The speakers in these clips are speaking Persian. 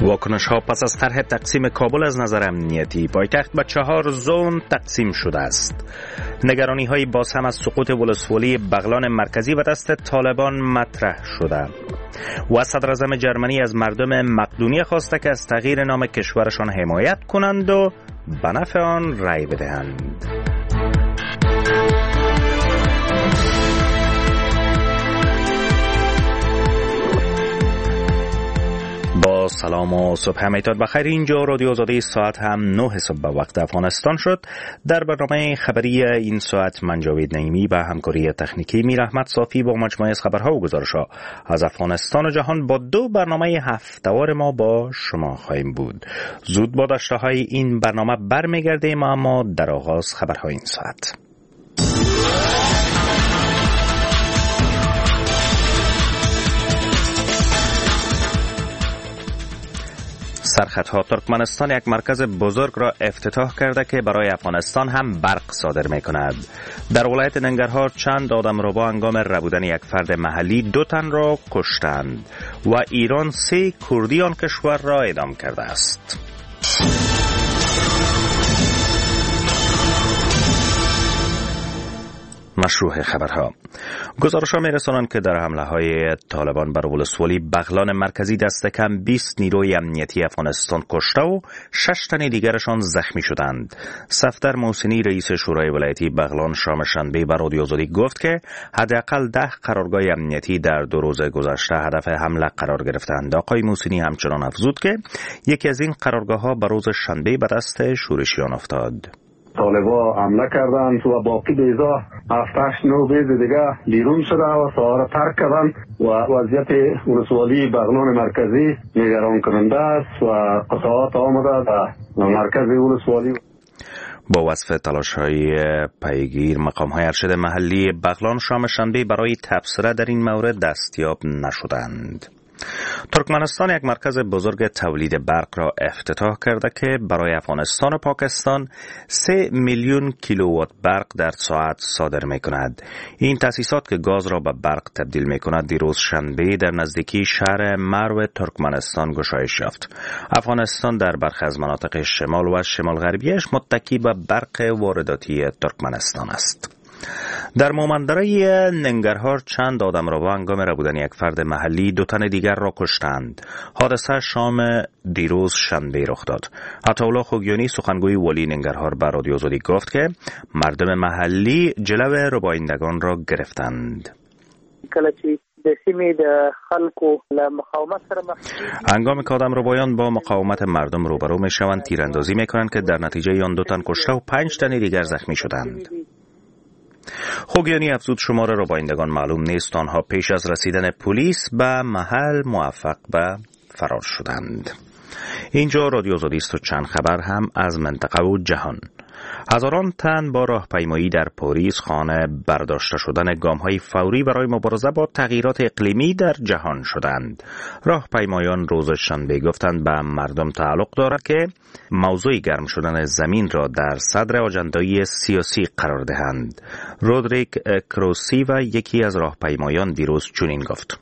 واکنش ها پس از طرح تقسیم کابل از نظر امنیتی پایتخت به 4 زون تقسیم شده است. نگرانی های باز هم از سقوط ولسوالی بغلان مرکزی و دست طالبان مطرح شده و صدر اعظم جرمنی از مردم مقدونیه خواسته که از تغییر نام کشورشان حمایت کنند و به نفع آن رأی بدهند. با سلام و صبح میتاد بخیر. اینجا رادیو آزادی ساعت هم 9 صبح به وقت افغانستان شد. در برنامه خبری این ساعت من جاوید نعیمی به همکاری تکنیکی میر احمد صافی با مجموعه از خبرها و گزارش‌ها از افغانستان و جهان با 2 برنامه هفته‌وار ما با شما خواهیم بود. زود با داشته‌های این برنامه برمیگردیم، اما در آغاز خبرهای این ساعت. سرخطها: ترکمنستان یک مرکز بزرگ را افتتاح کرده که برای افغانستان هم برق صادر می کند. در ولایت ننگرهار چند آدم رو با هنگام ربودن یک فرد محلی 2 تن را کشتند و ایران 3 کردی آن کشور را اعدام کرده است. مشروع خبرها. گزارش‌ها می‌رسانند که در حمله‌های طالبان بر ولسوالی بغلان مرکزی دست کم 20 نیروی امنیتی افغانستان کشته و 6 تن دیگرشان زخمی شدند. صفدر محسنی رئیس شورای ولایتی بغلان شام شنبه به رادیو آزادی گفت که حداقل 10 قرارگاه امنیتی در 2 روز گذشته هدف حمله قرار گرفتند. آقای محسنی همچنان افزود که یکی از این قرارگاه‌ها به روز شنبه به دست شورشیان افتاد. طالبا حمله کردند و باقی بیزا 7-8-9 بیز دیگه بیرون شده و سوار ترک کردند و وضعیت ولسوالی بغلان مرکزی نگران کننده است و قطعات آمده در مرکز ولسوالی. با وصف تلاش‌های پیگیر، مقام‌های ارشد محلی بغلان شام شنبه برای تبصره در این مورد دستیاب نشدند. ترکمنستان یک مرکز بزرگ تولید برق را افتتاح کرده که برای افغانستان و پاکستان 3 میلیون کیلووات برق در ساعت صادر می کند. این تأسیسات که گاز را به برق تبدیل می کند دیروز شنبه در نزدیکی شهر مرو ترکمنستان گشایش یافت. افغانستان در برخی از مناطق شمال و شمال غربیش متکی به برق وارداتی ترکمنستان است. در مومندره ننگرهار چند آدم را با هنگام ربودن یک فرد محلی 2 تن دیگر را کشتند. حادثه شام دیروز شنبه رخ داد. عطاالله خوگیانی سخنگوی ولی ننگرهار به رادیو آزادی گفت که مردم محلی جلو ربایندگان را گرفتند. هنگامی که آدم ربایان با مقاومت مردم روبرو می شوند تیراندازی می کنند که در نتیجه آن 2 تن کشته و 5 تن دیگر زخمی شدند. خوگیانی افزود شمار ربایندگان معلوم نیست. آنها پیش از رسیدن پلیس به محل موفق به فرار شدند. اینجا رادیو آزادی است و چند خبر هم از منطقه و جهان. هزاران تن با راهپیمایی در پاریس خانه برداشته شدن گام‌های فوری برای مبارزه با تغییرات اقلیمی در جهان شدند. راهپیمایان روز شنبه گفتند به مردم تعلق دارد که موضوع گرم شدن زمین را در صدر آجندای سیاسی قرار دهند. رودریک کروسیوا یکی از راهپیمایان دیروز چنین گفت: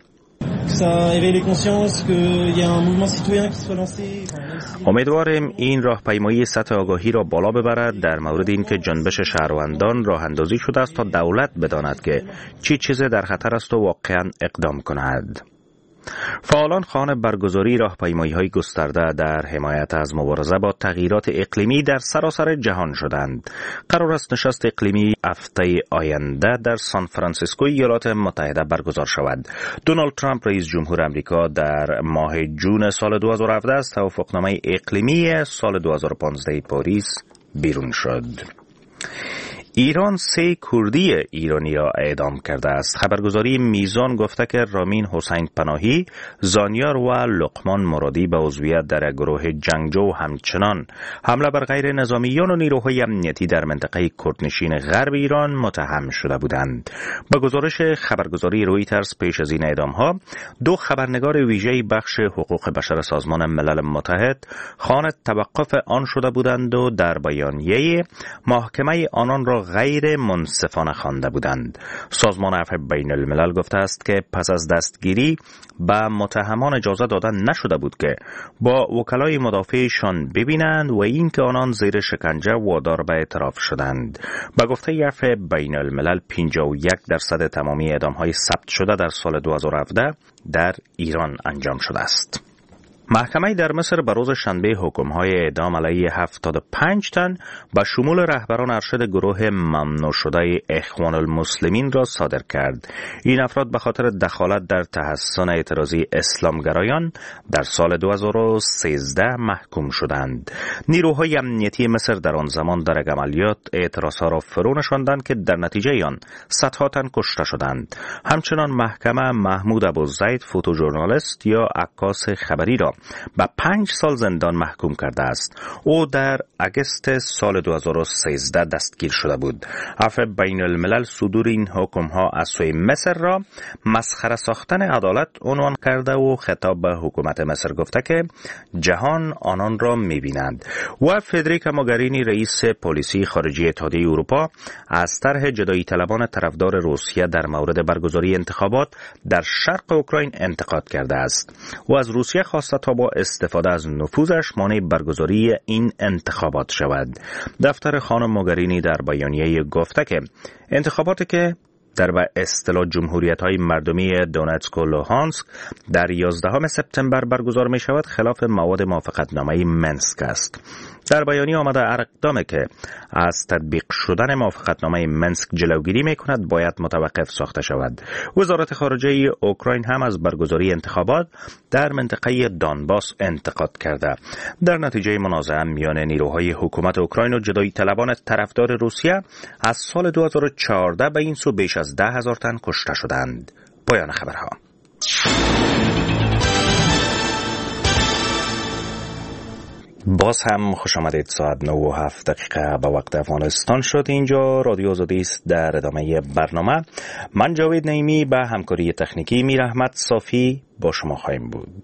امیدواریم این راهپیمایی سطح آگاهی را بالا ببرد در مورد اینکه جنبش شهروندان راه اندازی شده است تا دولت بداند که چی چیز در خطر است و واقعا اقدام کند. فعالان خواهان برگزاری راهپیمایی‌های گسترده در حمایت از مبارزه با تغییرات اقلیمی در سراسر جهان شدند. قرار است نشست اقلیمی هفته آینده در سان فرانسیسکو ایالات متحده برگزار شود. دونالد ترامپ رئیس جمهور آمریکا در ماه جون سال 2017 از توافقنامه اقلیمی سال 2015 پاریس بیرون شد. ایران 3 کردی ایرانی را اعدام کرده است. خبرگزاری میزان گفته که رامین حسین پناهی، زانیار و لقمان مرادی به عضویت در گروه جنگجو همچنان حمله بر غیر نظامیان و نیروهای امنیتی در منطقه کردنشین غرب ایران متهم شده بودند. به گزارش خبرگزاری رویترز پیش از این اعدام‌ها 2 خبرنگار ویژه بخش حقوق بشر سازمان ملل متحد خواهان توقف آن شده بودند و در بیانیه محکمه آنان را را غیر منصفانه خوانده بودند. سازمان عفو بین الملل گفته است که پس از دستگیری به متهمان اجازه داده نشده بود که با وکلای مدافعشان ببینند و اینکه آنان زیر شکنجه وادار به اعتراف شدند. به گفته عفو بین الملل 51% تمامی اعدام‌های ثبت شده در سال 2017 در ایران انجام شده است. محکمه در مصر به روز شنبه حکم‌های اعدام علیه 75 تن به شمول رهبران ارشد گروه ممنوع شده اخوان المسلمین را صادر کرد. این افراد به خاطر دخالت در تحصن اعتراضی اسلامگرایان در سال 2013 محکوم شدند. نیروهای امنیتی مصر در آن زمان در عملیات اعتراضها را فرو نشاندند که در نتیجه آن صدها تن کشته شدند. همچنان محکمه محمود ابوزید فوتوژورنالیست یا عکاس خبری را به 5 سال زندان محکوم کرده است. او در اگست سال 2013 دستگیر شده بود. عفو بین الملل صدور این حکم‌ها از سوی مصر را مسخره ساختن عدالت عنوان کرده و خطاب به حکومت مصر گفته که جهان آنان را می‌بیند. و فدریکا موگرینی رئیس پلیسی خارجی اتحادیه اروپا از طرح جدایی طلبان طرفدار روسیه در مورد برگزاری انتخابات در شرق اوکراین انتقاد کرده است. و از روسیه خواسته تا با استفاده از نفوذش مانع برگزاری این انتخابات شود. دفتر خانم موگرینی در بیانیه گفته که انتخاباتی که در به اصطلاح جمهوریت‌های مردمی دونتسک و لوهانسک در 11 سپتامبر برگزار می شود خلاف مواد موافقتنامه منسک است. در بیانیه آمده اقدامی که از تطبیق شدن موافقتنامه منسک جلوگیری می کند باید متوقف ساخته شود. وزارت خارجه اوکراین هم از برگزاری انتخابات در منطقه دانباس انتقاد کرده. در نتیجه منازعه میان نیروهای حکومت اوکراین و جدایی طلبان طرفدار روسیه از سال 2014 به این سو بیش از 10,000 تن کشته شدند. پایان خبرها. باز هم خوش آمدید. ساعت 9:07 به وقت افغانستان شد. اینجا رادیو آزادی است. در ادامه برنامه من جاوید نعیمی به همکاری تکنیکی میر احمد صافی با شما خواهیم بود.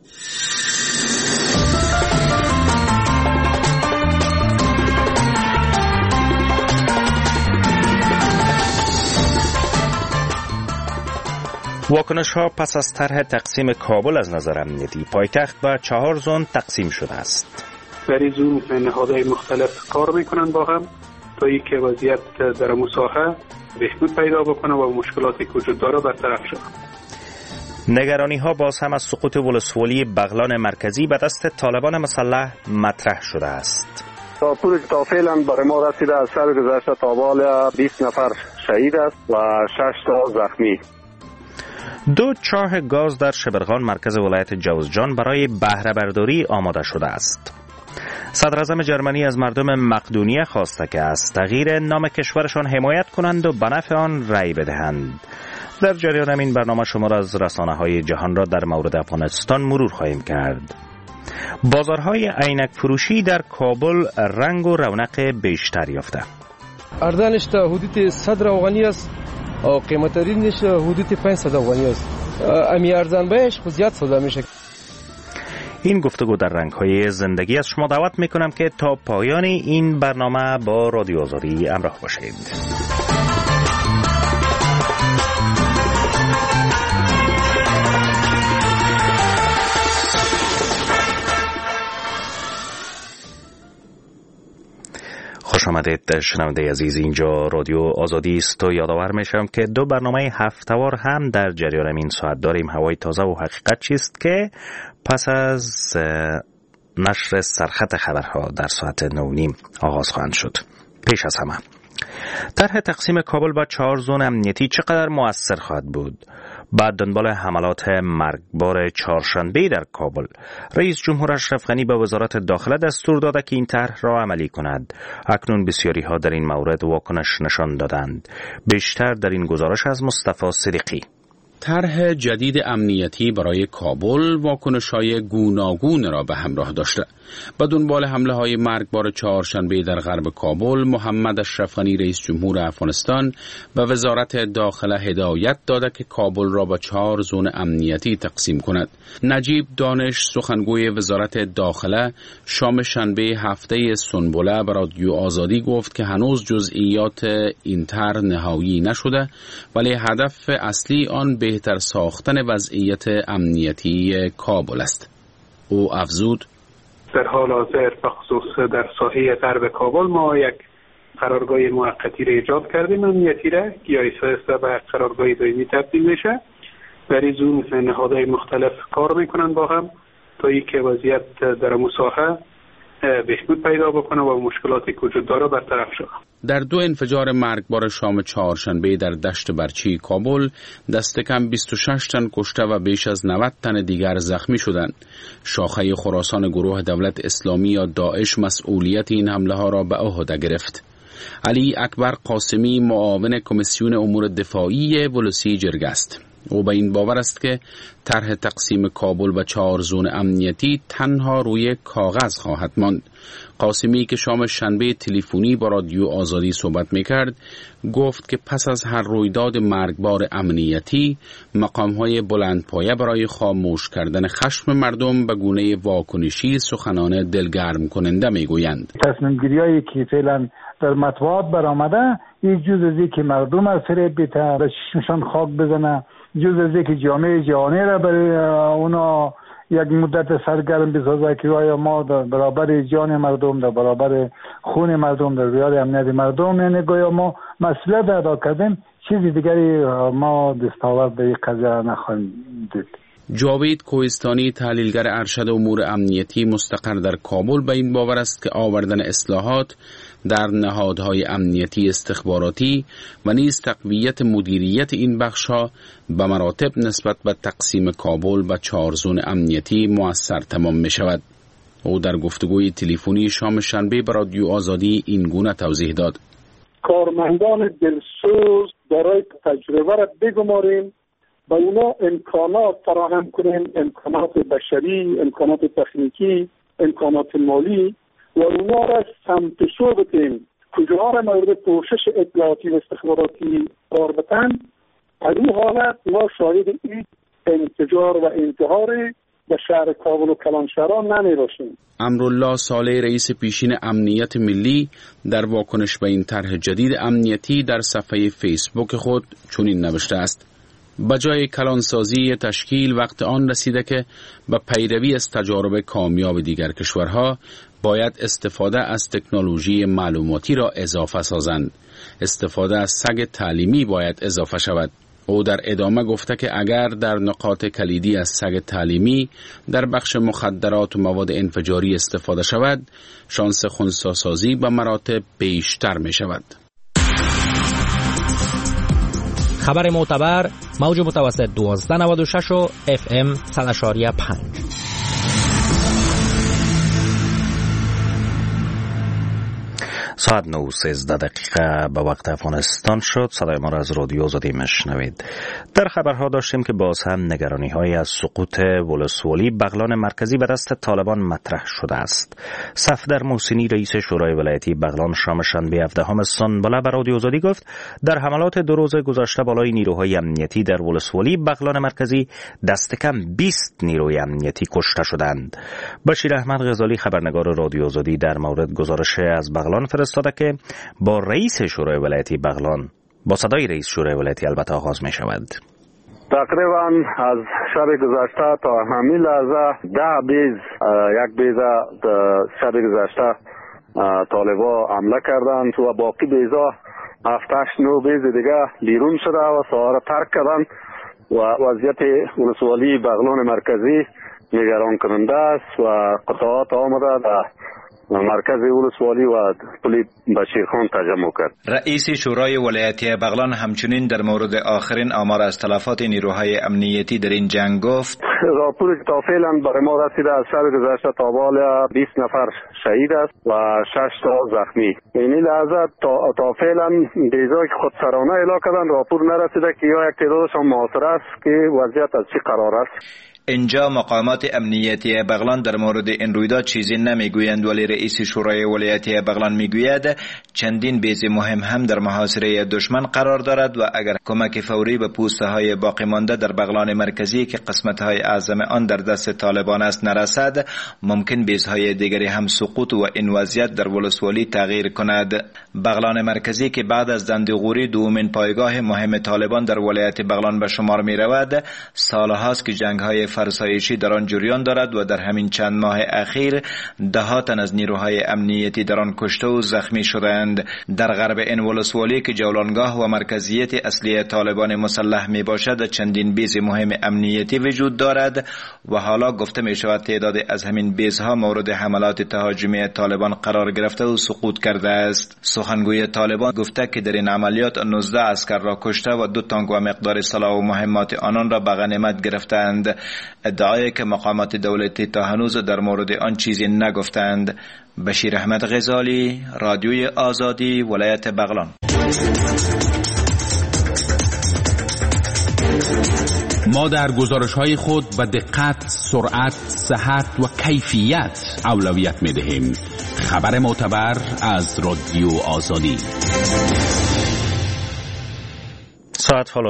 واکنش ها پس از طرح تقسیم کابل از نظر امنیتی پایتخت به 4 زون تقسیم شده است. در این زون نهادهای مختلف کار میکنن با هم تا اینکه وضعیت در مساحه بهبود پیدا بکنه و مشکلاتی که وجود داره برطرف شود. نگرانی ها باز هم از سقوط ولسوالی بغلان مرکزی به دست طالبان مسلح مطرح شده است. تا فعلا برای ما رسیده از سال گذشته تا حال 20 نفر شهید است و 6 تا زخمی. 2 چاه گاز در شبرغان مرکز ولایت جوزجان برای بهره برداری آماده شده است. صدر اعظم جرمنی از مردم مقدونیه خواسته که از تغییر نام کشورشان حمایت کنند و به نفع آن رأی بدهند. در جریان این برنامه شما را از رسانه‌های جهان را در مورد افغانستان مرور خواهیم کرد. بازارهای عینک فروشی در کابل رنگ و رونق بیشتر یافته. ارزانش تا حدود 100 افغانی است و قیمت ترینش حدود 500 افغانی است. امی ارزان بهش خود زیاد سودا میشه. این گفتگو در رنگ‌های زندگی از شما دعوت میکنم که تا پایان این برنامه با رادیو آزادی همراه باشید. خوش آمدید شنونده عزیز. اینجا رادیو آزادی است و یادآور میشم که 2 برنامه هفته‌وار هم در جریان این ساعت داریم. هوای تازه و حقیقت چیست که پس از نشر سرخط خبرها در ساعت 9:30 آغاز خواهند شد. پیش از همه طرح تقسیم کابل به 4 زون امنیتی چقدر مؤثر خواهد بود؟ بعد دنبال حملات مرگبار چهارشنبه در کابل، رئیس جمهور اشرف غنی به وزارت داخله دستور داده که این طرح را عملی کند. اکنون بسیاری ها در این مورد واکنش نشان دادند. بیشتر در این گزارش از مصطفی صدیقی. طرح جدید امنیتی برای کابل واکنش‌های گوناگون را به همراه داشته. به دنبال حمله‌های مرگبار چهارشنبه در غرب کابل، محمد اشرف غنی رئیس جمهور افغانستان به وزارت داخله هدایت داده که کابل را به 4 زون امنیتی تقسیم کند. نجیب دانش سخنگوی وزارت داخله شام شنبه هفته سنبله به رادیو آزادی گفت که هنوز جزئیات این طرح نهایی نشده، ولی هدف اصلی آن بهتر ساختن وضعیت امنیتی کابل است. او افزود: در حال حاضر بخصوص در ساحه غرب کابل ما یک قرارگاه موقتی را ایجاد کردیم امنیتی را که آیسته به قرارگاه دائمی تبدیل میشه. در این زون نهادهای مختلف کار میکنن با هم تا اینکه وضعیت در مساحه بهبود پیدا بکنه و مشکلاتی که وجود داره برطرف شود. در 2 انفجار مرگبار شام چهارشنبه در دشت برچی کابل دست کم 26 تن کشته و بیش از 90 تن دیگر زخمی شدند. شاخه خراسان گروه دولت اسلامی یا داعش مسئولیت این حمله ها را به عهده گرفت. علی اکبر قاسمی معاون کمیسیون امور دفاعی ولسی جرگه است. او به این باور است که طرح تقسیم کابل به 4 زون امنیتی تنها روی کاغذ خواهد ماند. قاسمی که شام شنبه تلفنی با رادیو آزادی صحبت میکرد گفت که پس از هر رویداد مرگبار امنیتی مقام‌های بلندپایه برای خاموش کردن خشم مردم به گونه واکنشی سخنان دلگرم کننده میگویند. تصمیم گیری‌هایی که فعلا در مطبوعات برآمده یک جز از این که مردم از فریب بیته به چشمشان خاک بزنه، جز از این که جامعه جهانی را برای اونا یک مدت سرگرم بسازه که آیا ما در برابر جان مردم، در برابر خون مردم، در برابر امنیت مردم، یعنی گویا ما مسئولیت ادا کردیم، چیزی دیگری ما دستاورد به این قضیه نخواهیم دید. جاوید کوهستانی تحلیلگر ارشد امور امنیتی مستقر در کابل به این باور است که آوردن اصلاحات در نهادهای امنیتی استخباراتی و نیز تقویت مدیریت این بخش‌ها به مراتب نسبت به تقسیم کابل و 4 زون امنیتی مؤثر تمام می شود. او در گفتگوی تلفنی شام شنبه به رادیو آزادی این گونه توضیح داد: کارمندان دلسوز برای تجربه را بگماریم، با اونا امکانات فراهم کنیم، امکانات بشری، امکانات تکنیکی، امکانات مالی، و اونا را سمت سو بدیم کجاها را مورد پوشش اطلاعاتی و استخباراتی قرار بدن. از این حالت ما شاهد این انفجار و انتحار به شهر کابل و کلانشهران نمی باشیم. امرالله صالح رئیس پیشین امنیت ملی در واکنش به این طرح جدید امنیتی در صفحه فیسبوک خود چنین نوشته است: بجای کلانسازی تشکیل وقت آن رسیده که به پیروی از تجارب کامیاب دیگر کشورها باید استفاده از تکنولوژی معلوماتی را اضافه سازند. استفاده از سگ تعلیمی باید اضافه شود. او در ادامه گفته که اگر در نقاط کلیدی از سگ تعلیمی در بخش مخدرات و مواد انفجاری استفاده شود، شانس خنثی‌سازی به مراتب بیشتر می شود. خبر معتبر، موج متوسط 1296 و FM 100.5. ساعت 9:13 به وقت افغانستان شد. صدای ما را از رادیو آزادی میشنوید. در خبرها داشتیم که باز هم نگرانی‌های از سقوط ولسوالی بغلان مرکزی به دست طالبان مطرح شده است. صفدر محسنی رئیس شورای ولایتی بغلان شام شنبه 17 سنبله به رادیو آزادی گفت در حملات 2 روز گذشته بالای نیروهای امنیتی در ولسوالی بغلان مرکزی دست کم 20 نیروی امنیتی کشته شدند. بشیر احمد غزالی خبرنگار رادیو آزادی در مورد گزارش از بغلان فرستاده که با رئیس شورای ولایتی بغلان، با صدای رئیس شورای ولایتی البته آغاز می شود. تقریبا از شب گذشته تا همین لحظه 10 بیز یک بیزه شب گذشته طالبا حمله کردند و باقی بیزا 7-8-9 بیز دیگه بیرون شده و سوار ترک کردند و وضعیت ولسوالی بغلان مرکزی نگران کننده است و قطعات آمده در مرکز ولسوالی و پل بشیرخان تجمع کرد. رئیس شورای ولایتی بغلان همچنین در مورد آخرین آمار از تلفات نیروهای امنیتی در این جنگ گفت: راپوری که تا فعلا برای ما رسیده از شب گذشته تا بال 20 نفر شهید است و 6 تا زخمی. این لحظه تا فعلا بیزایی که خودسرانه اعلام کردن راپور نرسیده که یا یک تعدادشان محاصره است که وضعیت از چه قرار است. اینجا مقامات امنیتی بغلان در مورد این رویداد چیزی نمیگویند، ولی رئیس شورای ولایتی بغلان میگوید چندین بیز مهم هم در محاصره دشمن قرار دارد و اگر کمک فوری به پوسته های باقی مانده در بغلان مرکزی که قسمت های اعظم آن در دست طالبان است نرسد، ممکن بیزهای دیگری هم سقوط و این وضعیت در ولسوالی تغییر کند. بغلان مرکزی که بعد از دندغوری دومین پایگاه مهم طالبان در ولایت بغلان به شمار می رود، سالهاست که جنگ های فرسایشی در آن جریان دارد و در همین چند ماه اخیر ده تن از نیروهای امنیتی در آن کشته و زخمی شدند. در غرب این ولسوالی که جولانگاه و مرکزیت اصلی طالبان مسلح می باشد، چندین بیز مهم امنیتی وجود دارد و حالا گفته می شود تعداد از همین بیزها مورد حملات تهاجمی طالبان قرار گرفته و سقوط کرده است. سخنگوی طالبان گفته که در این عملیات 19 عسکر را کشته و 2 تانک و مقدار سلاح و مهمات آنان را به غنیمت گرفتند. ادعای که مقامات دولتی تا هنوز در مورد آن چیزی نگفتند. بشیر احمد غزالی، رادیوی آزادی، ولایت بغلان. ما در گزارش‌های خود به دقت، سرعت، صحت و کیفیت اولویت می‌دهیم. خبر معتبر از رادیو آزادی. ساعت حالا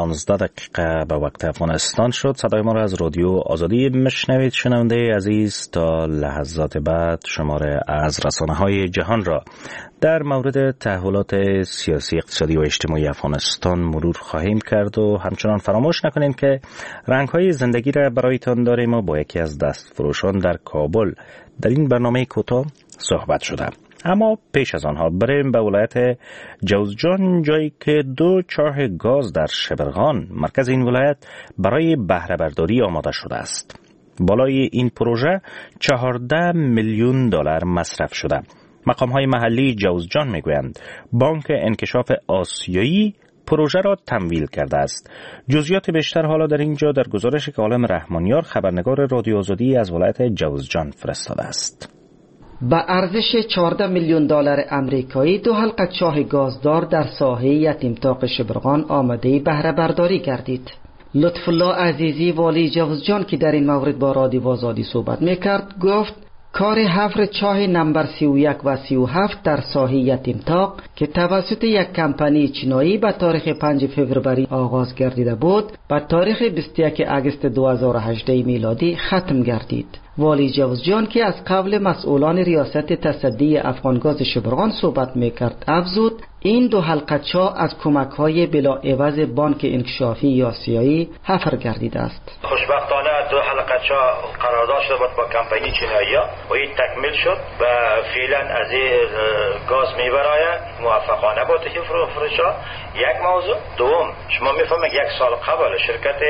9:16 به وقت افغانستان شد. صدای ما را از رادیو آزادی میشنوید. شنونده عزیز، تا لحظات بعد شماره از رسانه‌های جهان را در مورد تحولات سیاسی، اقتصادی و اجتماعی افغانستان مرور خواهیم کرد و همچنان فراموش نکنید که رنگ‌های زندگی را برایتان داریم و با یکی از دستفروشان در کابل در این برنامه کوتاه صحبت شده. اما پیش از آنها بریم به ولایت جوزجان، جایی که 2 چاه گاز در شبرغان، مرکز این ولایت، برای بهره برداری آماده شده است. بالای این پروژه 14 میلیون دلار مصرف شده. مقام‌های محلی جوزجان میگویند بانک انکشاف آسیایی پروژه را تمویل کرده است. جزئیات بیشتر حالا در اینجا در گزارشی که عالم رحمانیار، خبرنگار رادیو آزادی از ولایت جوزجان فرستاده است. با ارزش 14 میلیون دلار آمریکایی 2 حلقه چاه گازدار در ساحه یتیمتاق شبرغان آماده بهره برداری گردید. لطف الله عزیزی، والی جوزجان، که در این مورد با رادیو آزادی صحبت میکرد، گفت کار حفر چاه نمبر 31 و 37 در ساحه یتیمتاق که توسط یک کمپانی چینایی به تاریخ 5 فوریه آغاز گردیده بود، به تاریخ 21 آگوست 2018 میلادی ختم گردید. والی جوزجان که از قبل مسئولان ریاست تصدی افغانگاز شبرغان صحبت میکرد افزود این 2 حلقه چاه از کمک‌های بلا عوض بانک انکشافی آسیایی حفر گردیده است. خوشبختانه 2 حلقه چاه قرارداد شده بود با کمپانی چینایی و این تکمیل شد و فعلا از این گاز میبره موفقانه با فروشا. یک موضوع. دوم، شما میفهمید 1 سال قبل شرکت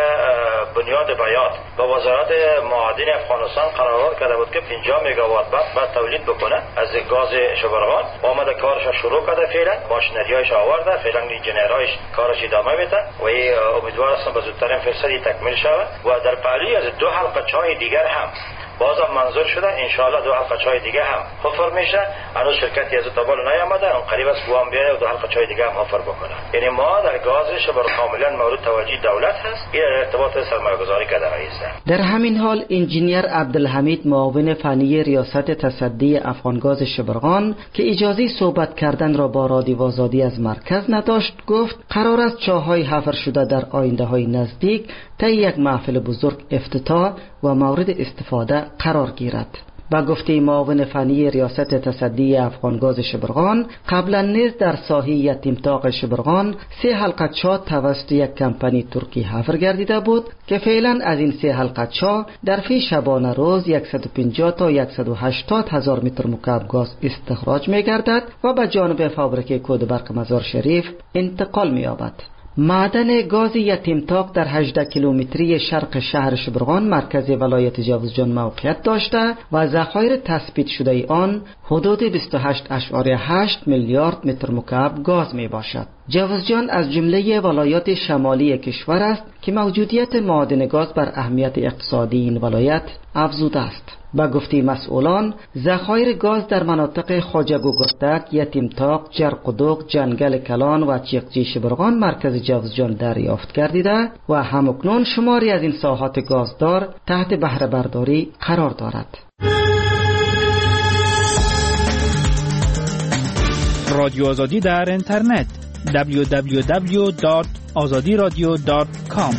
بنیاد بیات با وزارت معادن افغانستان قرارداد کرده بود که 50 مگاوات بعد تولید بکنه از گاز شبرغان. آمده کارش شروع کرده، فعلا ماشینریایش آورده، فعلا انجینیرایش کارش ادامه میده و امیدوار هستم به زودترین فرصتی تکمیل شود و در پهلوی از 2 حلقه چاه دیگر هم بازم منظور شده. انشاءالله 2 حلقه چای دیگه هم حفر میشه. هنوز شرکتی از تابال نیامده، اون قریب است بوام بیاره و 2 حلقه چای دیگه هم حفر بکنه. یعنی ما در گاز شبر کاملا مورد توجه دولت هست. این ارتباط سرمایه‌گذاری کرده است. در همین حال انجینیر عبدالحمید، معاون فنی ریاست تصدی افغانگاز شبرغان که اجازه صحبت کردن را با رادیو آزادی از مرکز نداشت، گفت قرار است چاه‌های حفر شده در آینده‌های نزدیک تا یک محفل بزرگ افتتاح و مورد استفاده قرار گیرد. با گفته معاون فنی ریاست تصدی افغانگاز شبرغان، قبلا نیز در ساحه یتیمتاق شبرغان 3 حلقه چاه توسط یک کمپانی ترکی حفر گردیده بود که فعلا از این 3 حلقه چاه در فی شبانه روز 150 تا 180 هزار متر مکعب گاز استخراج می گردد و به جانب فابریکه کودبرق مزار شریف انتقال می یابد. معدن گاز یتیمتاق در 18 کیلومتری شرق شهر شبرغان مرکز ولایت جوزجان موقعیت داشته و ذخایر تثبیت شده آن حدود 28.8 میلیارد متر مکعب گاز می باشد. جوزجان از جمله ولایات شمالی کشور است که موجودیت معادن گاز بر اهمیت اقتصادی این ولایت افزوده است. با گفته مسئولان، ذخایر گاز در مناطق خواجه گوگرتک، یتیمتاق، جرقدوق، جنگل کلان و چیقچی شبرغان مرکز جوزجان دریافت گردیده و همکنون شماری از این ساحات گازدار تحت بهره برداری قرار دارد. رادیو آزادی در اینترنت www.azadiradio.com.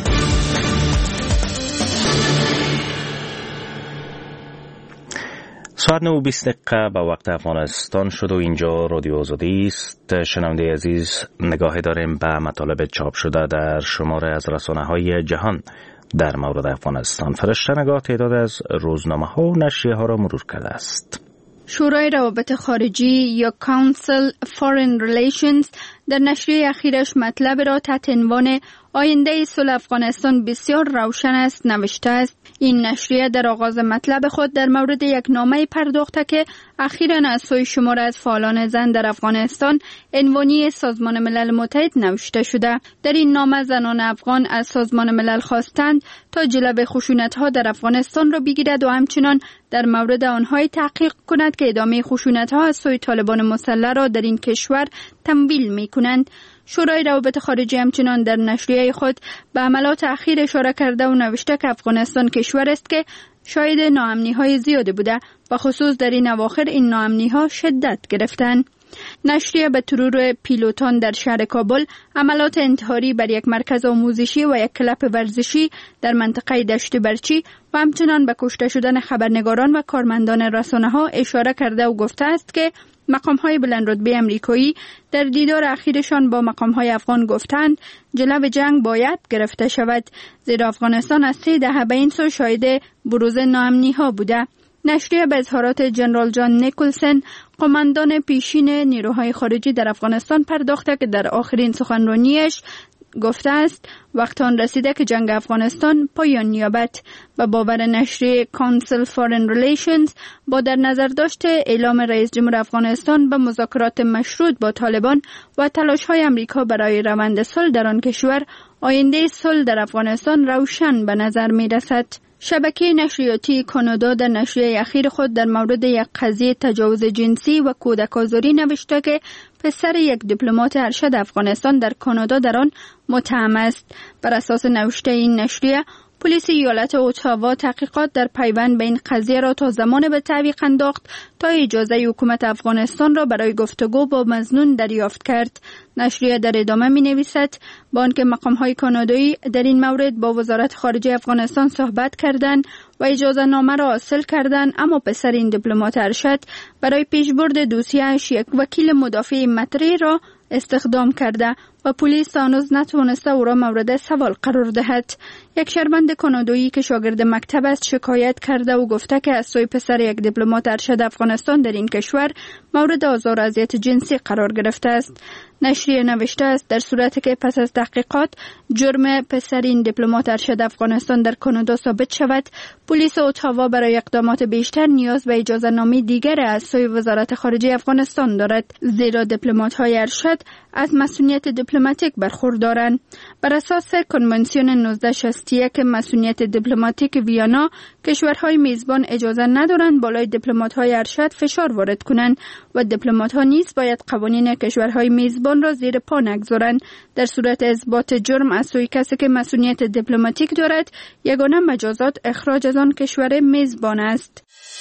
ساعت 9:20 به وقت افغانستان شد و اینجا رادیو آزادی است. شنونده عزیز، نگاهی داریم به مطالب چاپ شده در شماره از رسانه‌های جهان در مورد افغانستان. فرشته نگاه تعداد از روزنامه‌ها و نشریه‌ها را مرور کرده است. شورای روابط خارجی یا Council Foreign Relations در نشریه اخیرش مطلب را تحت عنوان آینده صلح افغانستان بسیار روشن است نوشته است. این نشریه در آغاز مطلب خود در مورد یک نامه پرداخته که اخیراً از سوی شمار از فعالان زن در افغانستان عنوانی سازمان ملل متحد نوشته شده. در این نامه زنان افغان از سازمان ملل خواستند تا جلب خشونت‌ها در افغانستان را بگیرد و همچنان در مورد آنها تحقیق کند که ادامه خشونت‌ها از سوی طالبان مسلح را در این کشور تمویل می‌کنند. شورای روابط خارجی همچنان در نشریه خود به عملات اخیر اشاره کرده و نوشته که افغانستان کشور است که شاهد ناامنی‌های زیادی بوده و خصوص در این اواخر این ناامنی‌ها شدت گرفتند. نشریه به ترور پیلوتان در شهر کابل، عملات انتحاری بر یک مرکز آموزشی و یک کلب ورزشی در منطقه دشت برچی و همچنان به کشته شدن خبرنگاران و کارمندان رسانه‌ها اشاره کرده و گفته است که مقام‌های بلندرتبه امریکایی در دیدار اخیرشان با مقام‌های افغان گفتند جلب جنگ باید گرفته شود، زیرا افغانستان از 3 دهه به این سو شاهد بروز ناامنی‌ها بوده. نشریه به اظهارات جنرال جان نیکلسن، قماندان پیشین نیروهای خارجی در افغانستان پرداخته که در آخرین سخنرانیش گفته است وقت آن رسیده که جنگ افغانستان پایان یابد. و باور نشریه Council Foreign Relations با در نظر داشته اعلام رئیس جمهور افغانستان به مذاکرات مشروط با طالبان و تلاش‌های امریکا برای روند صلح در آن کشور، آینده صلح در افغانستان روشن به نظر می‌رسد. شبکه نشریاتی کانادا در نشریه اخیر خود در مورد یک قضیه تجاوز جنسی و کودک آزاری نوشته که پسر یک دیپلمات ارشد افغانستان در کانادا در آن متهم است. بر اساس نوشته این نشریه، پلیس ایالت اتاوا تحقیقات در پیوند به این قضیه را تا زمان به تعویق انداخت تا اجازه حکومت افغانستان را برای گفتگو با مظنون دریافت کرد. نشریه در ادامه می نویسد با آنکه مقام‌های کانادایی در این مورد با وزارت خارجه افغانستان صحبت کردند و اجازه نامه را حاصل کردند، اما پسر این دیپلمات ارشد برای پیشبرد دوسیه‌اش یک وکیل مدافع مطرح را استخدام کرده و پلیس هنوز نتوانسته او را مورد سوال قرار دهد. یک شهروند کانادایی که شاگرد مکتب است شکایت کرده و گفته که از سوی پسر یک دیپلمات ارشد افغانستان در این کشور مورد آزار و اذیت جنسی قرار گرفته است. نشریه نوشته است در صورتی که پس از تحقیقات جرم پسر این دیپلمات ارشد افغانستان در کانادا ثابت شود، پلیس اتاوا برای اقدامات بیشتر نیاز به اجازه نامه دیگر از سوی وزارت خارجه افغانستان دارد، زیرا دیپلمات‌های ارشد از مسئولیت دیپلماتیک برخوردارند. بر اساس کنوانسیون 1961 مسئولیت دیپلماتیک ویانا، کشورهای میزبان اجازه ندارند بالای دیپلمات‌های ارشد فشار وارد کنند و دیپلمات‌ها نیز باید قوانین کشورهای میزبان را زیر پا نگذارند. در صورت اثبات جرم از سوی کسی که مسئولیت دیپلماتیک دارد، یگانه مجازات اخراج از آن کشور میزبان است.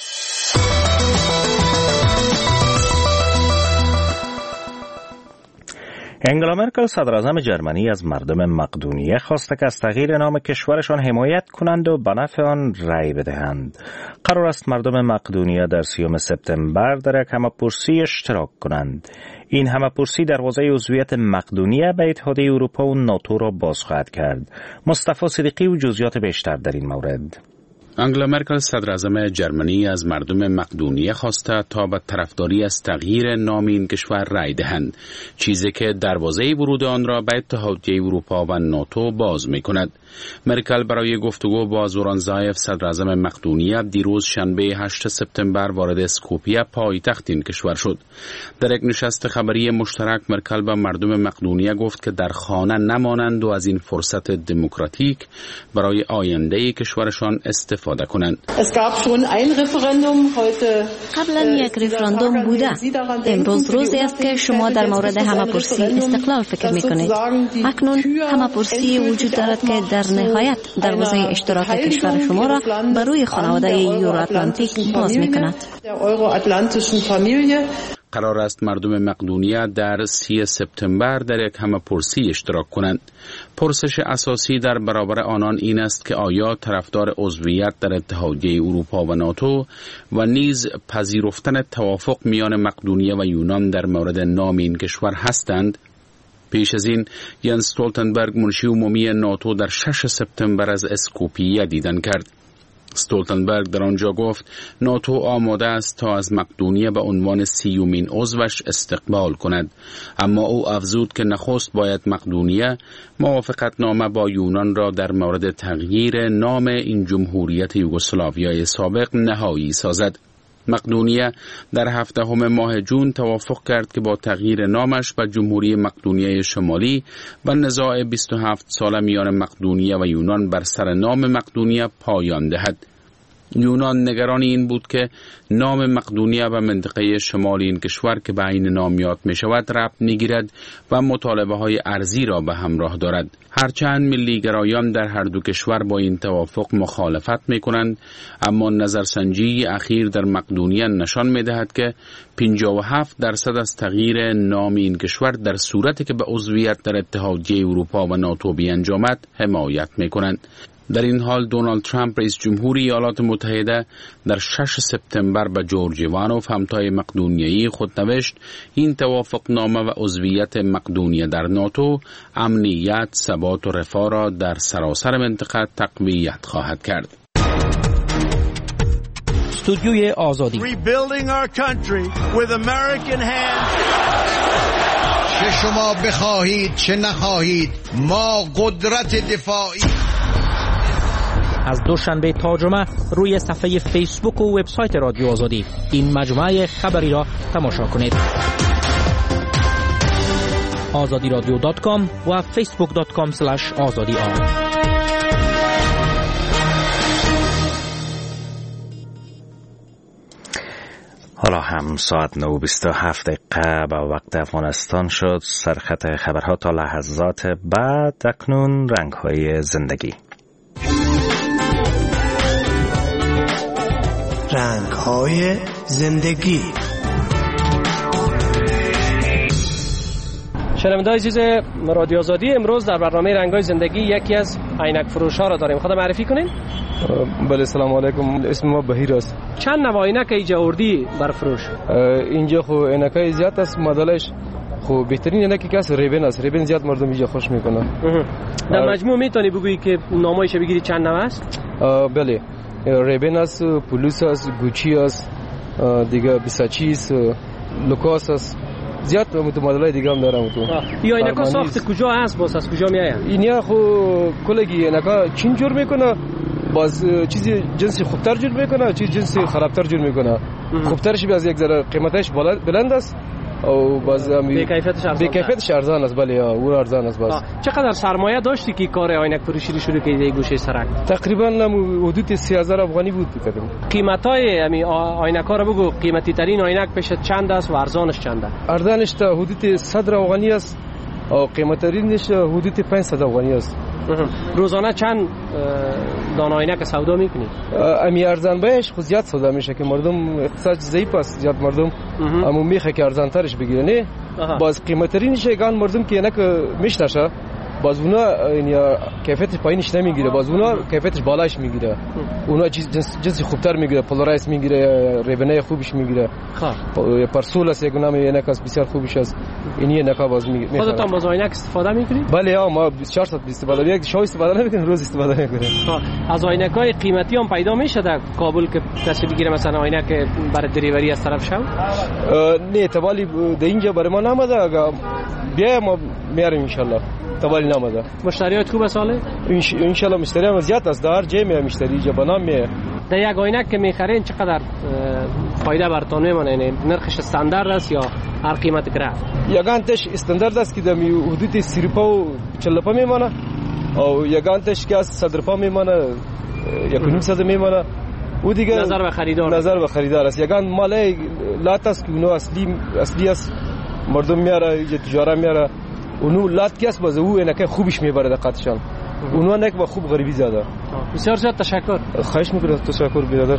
انگلا مرکل صدراعظم جرمنی از مردم مقدونیه خواسته که از تغییر نام کشورشان حمایت کنند و به نفع آن رأی بدهند. قرار است مردم مقدونیه در 30 سپتامبر در یک همه‌پرسی اشتراک کنند. این همه‌پرسی دروازه عضویت مقدونیه به اتحادیه اروپا و ناتو را باز خواهد کرد. مصطفی صدیقی و جزئیات بیشتر در این مورد. انگلا مرکل صدر اعظم جرمنی از مردم مقدونیه خواسته تا به طرفداری از تغییر نام این کشور رای دهند، چیزی که دروازه ورود آن را به اتحادیه اروپا و ناتو باز می کند. مرکل برای گفتگو با زوران زایف صدر اعظم مقدونیه دیروز شنبه 8 سپتامبر وارد اسکوپیه پایتخت این کشور شد. در یک نشست خبری مشترک مرکل به مردم مقدونیه گفت که در خانه نمانند و از این فرصت دموکراتیک برای آینده کشورشان استفاده کنند. قبلا یک رفراندوم بوده. امروز روزی است که شما در مورد همه‌پرسی استقلال فکر می‌کنید. اکنون همه‌پرسی وجود دارد که در نهایت دروازه اشتراک کشور شما را بر روی خانواده یورو اتلانتیک باز می‌کند. قرار است مردم مقدونیه در 30 سپتامبر در یک همه‌پرسی اشتراک کنند. پرسش اساسی در برابر آنان این است که آیا طرفدار عضویت در اتحادیه اروپا و ناتو و نیز پذیرفتن توافق میان مقدونیه و یونان در مورد نام این کشور هستند. پیش از این ینس استولتنبرگ منشی عمومی ناتو در 6 سپتامبر از اسکوپیه دیدن کرد. استولتنبرگ در آنجا گفت ناتو آماده است تا از مقدونیه به عنوان 30مین عضوش استقبال کند، اما او افزود که نخست باید مقدونیه موافقت نامه با یونان را در مورد تغییر نام این جمهوریت یوگسلاویای سابق نهایی سازد. مقدونیه در 17 ماه جون توافق کرد که با تغییر نامش به جمهوری مقدونیه شمالی و نزاع 27 ساله میان مقدونیه و یونان بر سر نام مقدونیه پایان دهد. یونان نگران این بود که نام مقدونیه و منطقه شمال این کشور که به این نام یاد می شود ربط می گیرد و مطالبه های ارضی را به همراه دارد. هرچند ملیگرایان در هر دو کشور با این توافق مخالفت می کنند، اما نظرسنجی اخیر در مقدونیه نشان می دهد که 57% از تغییر نام این کشور در صورتی که به عضویت در اتحادیه اروپا و ناتو بیانجامد حمایت می کنند. در این حال دونالد ترامپ رئیس جمهوری ایالات متحده در 6 سپتامبر به جورج ایوانوف همتای مقدونیه‌ای خود نوشت این توافق نامه و عضویت مقدونیه در ناتو امنیت، ثبات و رفاه را در سراسر منطقه تقویت خواهد کرد. استودیوی آزادی چه شما بخواهید چه نخواهید ما قدرت دفاعی. از دوشنبه تا جمعه روی صفحه فیسبوک و وبسایت رادیو آزادی این مجموعه خبری را تماشا کنید. azadiradio.com و facebook.com/azadi. حالا هم ساعت 9:27 با وقت افغانستان شد. سرخط خبرها تا لحظات بعد. اکنون رنگ‌های زندگی. رنگ‌های زندگی. شنونده‌های عزیز رادیو آزادی، امروز در برنامه رنگ‌های زندگی یکی از عینک فروش‌ها را داریم. خود معرفی کنین؟ بله، سلام علیکم. اسم ما بهیر است. چند نوع عینک اینجا آوردی بر فروش؟ اینجا خو عینک‌های زیاد است. مدلش خو بهترین عینکی که است ریبن است. ریبن زیاد مردم اینجا خوش میکنن. در مجموع میتونی بگویی که نامایش بگیری چند نوع است؟ بله، ریبن است، پولوس است، گوچی است، دیگه بیساچی است، لوکاس است. زیاد مدل‌های دیگه هم دارم تو. یا عینک‌ها ساخت کجا هست؟ باز از کجا میآید؟ اینیا خو کلگی عینک‌ها چین جور میکنه، باز چیزی جنسی خوبتر جور میکنه، چیز جنسی خرابتر جور میکنه. خوبترش از یک ذره قیمتش بلند است او باز بی‌کیفیتش ارزان است. بله، او ارزان است. باز چقدر سرمایه داشتی که کار عینک فروشی رو شروع کردی گوشه سرک؟ تقریبا حدود 30,000 افغانی بود کردم. قیمتای عینک‌ها رو بگو، قیمتی ترین عینک پیش چند است و ارزانش چنده؟ ارزانش تا حدود 100 افغانی است و قیمت ترینش حدود 500 افغانی است. روزانه چند دانه عینک سودا میکنی؟ امی ارزان بهش خود زیاد سودا میشه که مردم اقتصاد ضعیف است، زیاد مردم اما میخه که ارزان ترش بگیره. نه باز قیمت ترینش گان مردم که عینک میشناسه باز اونا یعنی کیفیتش پایینش نمیگیره، باز اونا کیفیتش بالاش میگیره. اونا جنس خوبتر میگیره، پولارایز میگیره، ریبنه خوبش میگیره. خب پرسول است، یک نام عینک است بسیار خوبش است. اینی عینک باز میگیره. خودتون باز عینک استفاده میکنید؟ بله ما 24 ساعت استفاده میکنیم. یک شای استفاده نمیکنیم، روز استفاده میکنیم. از عینکای قیمتی هم پیدا میشه در کابل که کسی بگیره مثلا عینک برای دریوری از طرف شو؟ نه توالی در اینجا برای ما نامده، اگه بیا ما میاریم ان شاء الله. توالی نامده. مشتریات خوبه ساله؟ ان شاء الله مشتری هم زیاد است، در جای می مشتری جا بنام می. در یک عینک که میخرین چقدر فایده براتون میمونه؟ یعنی نرخش استاندارد است یا هر قیمت گره؟ یگانتش استاندارد است که در حدود 30 و 40 میمونه، او یگانتش که از 100 میمونه، 1.5 میمونه. او دیگه نظر به خریدار است. یگان مال لات است که اونو اصلی است، مردم میاره یا تجارت میاره، اونو لات کی است، باز او اینکه خوبش میبره دقتشان. اونو نک با خوب غریبی زیاده. بسیار زیاد تشکر. خواهش میکنم. تشکر برادر.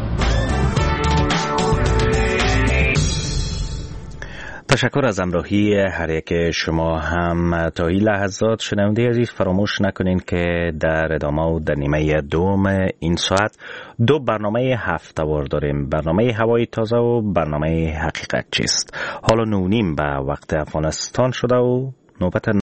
تشکر از همراهی هر یک شما هم تا این لحظات. شنونده عزیز فراموش نکنین که در ادامه و در نیمه دوم این ساعت 2 برنامه هفته‌وار داریم، برنامه هوای تازه و برنامه حقیقت چیست. حالا 9:30 به وقت افغانستان شده و نوبت